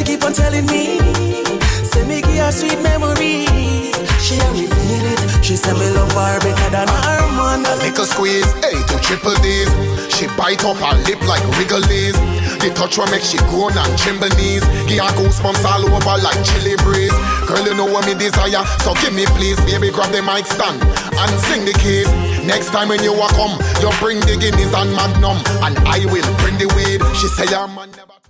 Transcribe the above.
She keep on telling me, say me give her sweet memories. She a reveal it. She say me love her better than her man. A little squeeze, A to triple D's. She bite up her lip like Wrigley's. The touch will make she groan and tremble knees. Give her goosebumps all over like chilly breeze. Girl, you know what me desire, so give me please. Baby, grab the mic stand and sing the keys. Next time when you walk come, you bring the Guinness and Magnum, and I will bring the weed. She say your man never